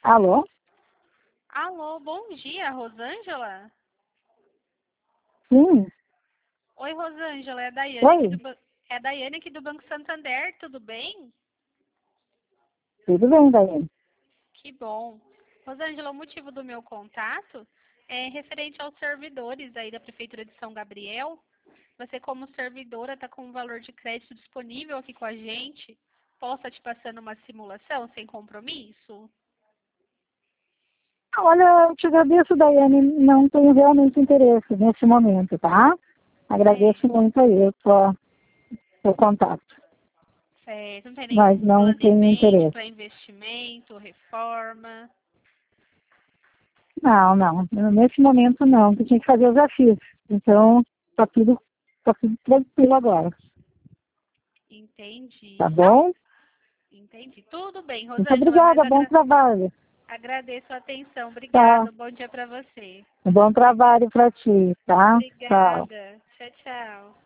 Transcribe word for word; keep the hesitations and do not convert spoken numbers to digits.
Alô? Alô, bom dia, Rosângela? Sim. Oi, Rosângela, é a Daiane aqui Oi. do, Ban- é a Daiane aqui do Banco Santander, tudo bem? Tudo bem, Daiane? Que bom. Rosângela, o motivo do meu contato é referente aos servidores aí da Prefeitura de São Gabriel. Você, como servidora, está com um valor de crédito disponível aqui com a gente. Posso estar te passando uma simulação sem compromisso? Olha, eu te agradeço, Daiane. Não tenho realmente interesse nesse momento, tá? Agradeço Certo, muito aí o seu seu contato. certo. Não tem Mas nenhum não plano em tenho mente interesse. para investimento, reforma? Não, não. Nesse momento não. O que tinha que fazer eu já fiz. Então, tá tudo, tá tudo tranquilo agora. Tá Entendi. Tá, bom? entendi. Tudo bem, Muito Rosângela, mas obrigada. Bom agra- trabalho. agradeço a atenção. Tá. Obrigada. Bom dia para você. Um bom trabalho para ti, tá? Tchau. Obrigada. Tchau, tchau.